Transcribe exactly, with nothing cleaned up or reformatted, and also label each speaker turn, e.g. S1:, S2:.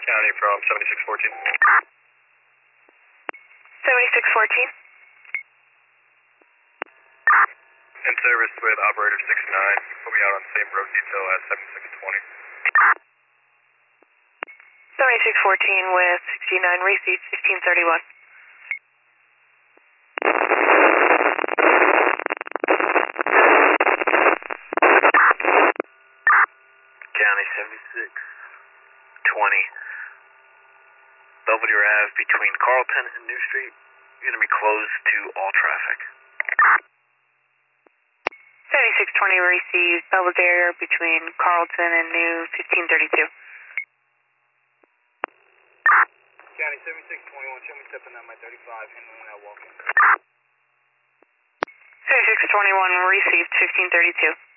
S1: County from seventy-six fourteen.
S2: seventy-six fourteen.
S1: In service with operator sixty-nine. Put me out on the same road detail as seventy-six twenty.
S2: seventy-six fourteen with sixty-nine, receive fifteen thirty-one.
S3: County seventy-six twenty. Belvedere Ave between Carlton and New Street. You're going to be closed to all traffic.
S2: seventy-six twenty, receive Belvedere between Carlton and New fifteen thirty-two.
S4: County seventy-six twenty-one, show me stepping on my thirty-five, handling that walk-in.
S2: seventy-six twenty-one, received fifteen thirty-two.